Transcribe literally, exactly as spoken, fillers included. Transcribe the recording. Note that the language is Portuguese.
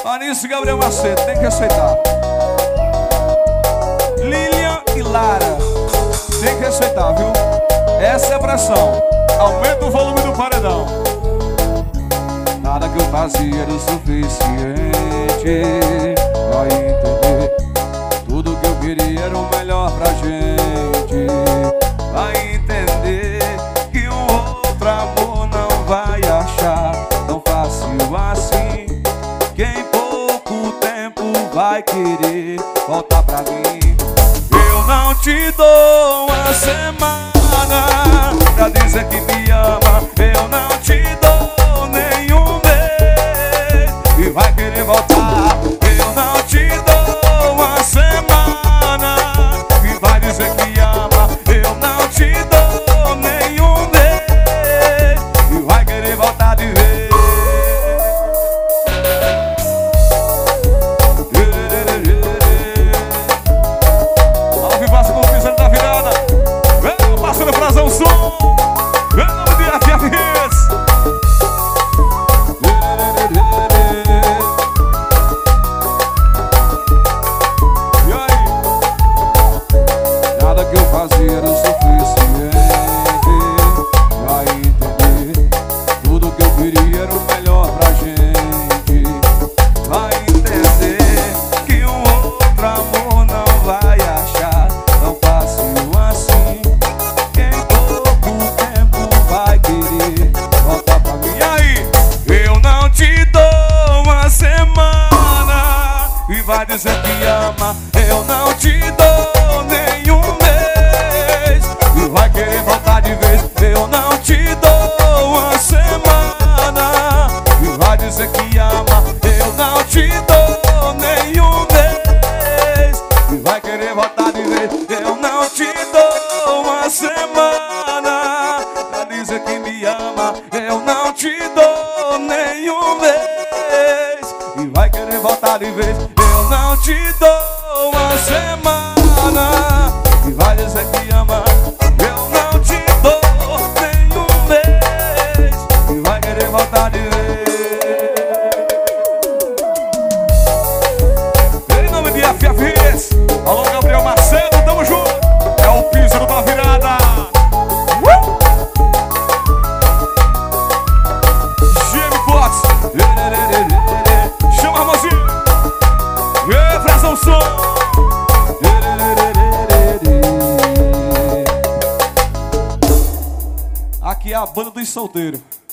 Anísio e Gabriel Macedo, tem que aceitar. Lilian e Lara, tem que aceitar, viu? Essa é a pressão. Aumenta o volume do paredão. Nada que eu fazia era o suficiente pra entender. Tudo que eu queria era o melhor pra gente. Pra entender que um outro amor não vai achar tão fácil assim. Que em pouco tempo vai querer voltar pra mim. Eu não te dou uma semana pra dizer que me ama. Eu não te dou nenhum mês e vai querer voltar. Eu não te dou uma semana e vai dizer que ama. Eu não te dou nenhum mês e vai querer voltar de vez. Ao vivaço com o piso da virada. Vem, passando Frazão Som. Vem, nome de F F S. E aí? Nada que eu fazia era o suficiente pra entender. Tudo que eu queria era o melhor pra gente. Vai entender que um outro amor não vai achar tão fácil assim. Que em pouco tempo vai querer voltar pra mim. E aí? Eu não te dou uma semana e vai dizer que ama. Eu não te dou nenhum mês e vai querer voltar de vez. Eu não te dou uma semana e vai dizer que ama. Eu não te dou nenhum mês e vai querer voltar de vez. Eu não te dou uma semana pra dizer que me ama. Eu não te dou nenhum mês e vai querer voltar de vez. Eu não te dou uma semana e vai dizer que ama. Eu não te dou nenhum mês e vai querer voltar de vez. Em nome de F F S, alô Gabriel Macedo, tamo junto. É o piso da virada. uh! Jimmy Potts, chama a mozinha. E Frazão Som. Aqui é a banda dos solteiros.